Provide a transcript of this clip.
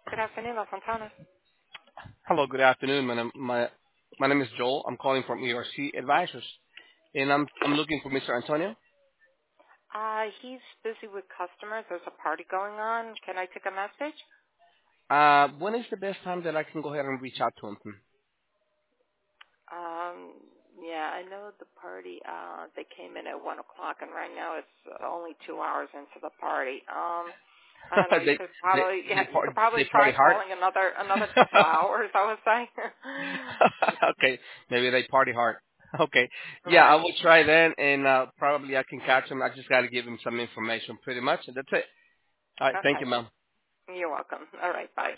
Good afternoon, La Fontana. Hello, good afternoon. My name is Joel. I'm calling from ERC Advisors, and I'm looking for Mr. Antonio. He's busy with customers. There's a party going on. Can I take a message? When is the best time that I can go ahead and reach out to him? Um, yeah, I know the party. They came in at 1 o'clock, and right now it's only 2 hours into the party. I don't know. You they could probably, they you could probably they try party hard. calling another couple hours. I would say. Okay, maybe they party hard. Okay, yeah, I Right. will try then, and probably I can catch him. I just got to give him some information, pretty much, and that's it. All right, thank Okay. you, ma'am. You're welcome. All right. Bye.